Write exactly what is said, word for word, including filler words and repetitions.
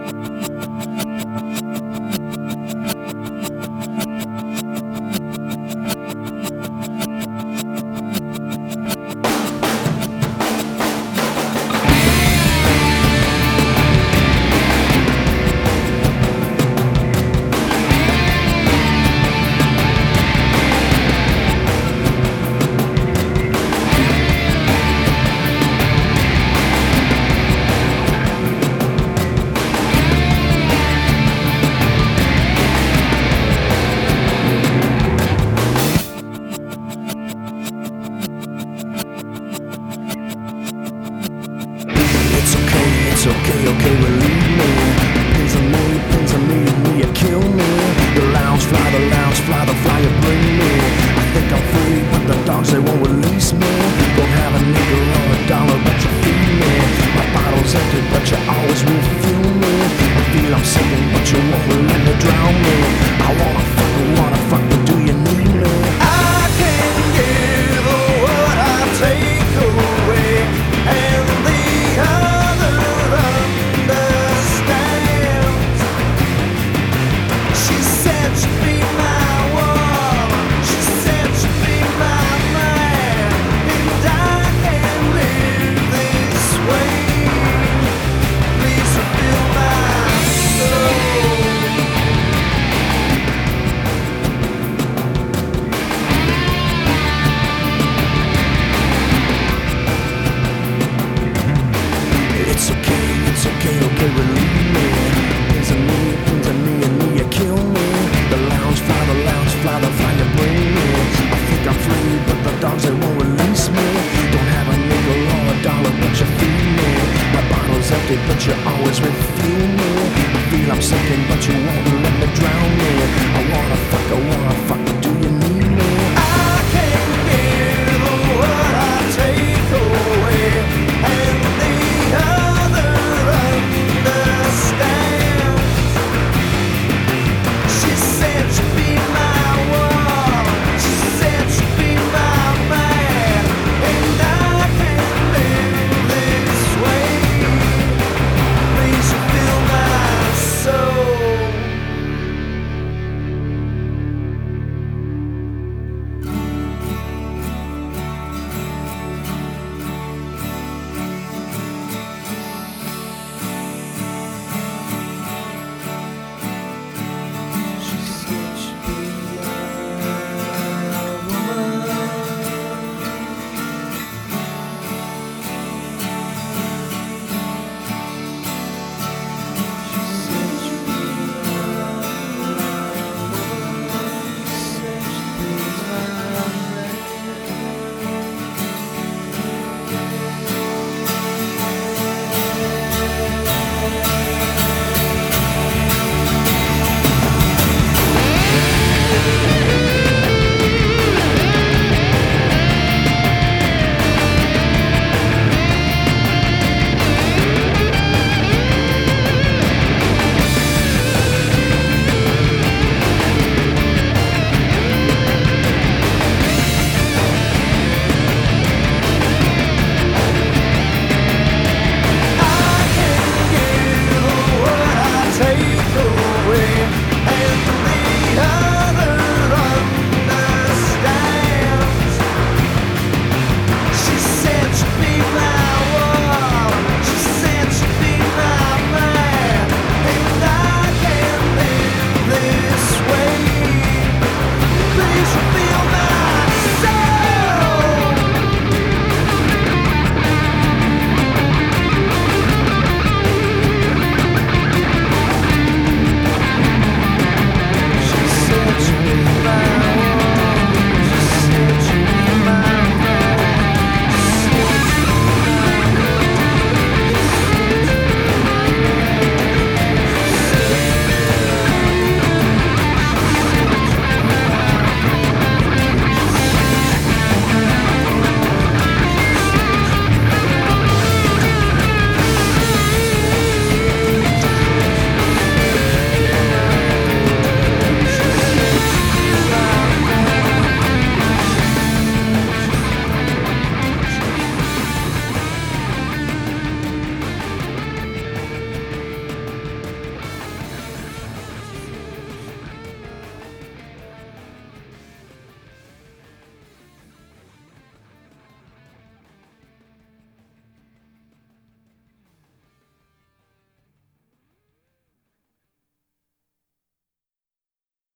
It's okay, it's okay, okay, believe me. Pins on me, pins on me, me, you kill me. The lounge fly, the lounge fly, the flyer bring me. I think I'm free, but the dogs, they won't release me. Don't have a nickel or a dollar, but you feed me. My bottle's empty, but you always refill me. I feel I'm sinking, but you won't let me drown me. I wanna fuck, I wanna fuck, but do you need me? I can give what I take away, and the other understands. She said she'd be my woman, she said she'd be my man, and I can't live this way. Please fulfill my soul. It's okay, it's okay, okay, believe me. Pins on me, pins on me, and me, you kill me. The lounge fly, the lounge fly, the fire bring me. I think I'm free, but the dogs, they won't release me. Don't have a nickel or a dollar, but you feed me. My bottle's empty, but you always refuel me. I feel I'm sinking, but you won't let me drown me. I wanna fuck, I wanna fuck,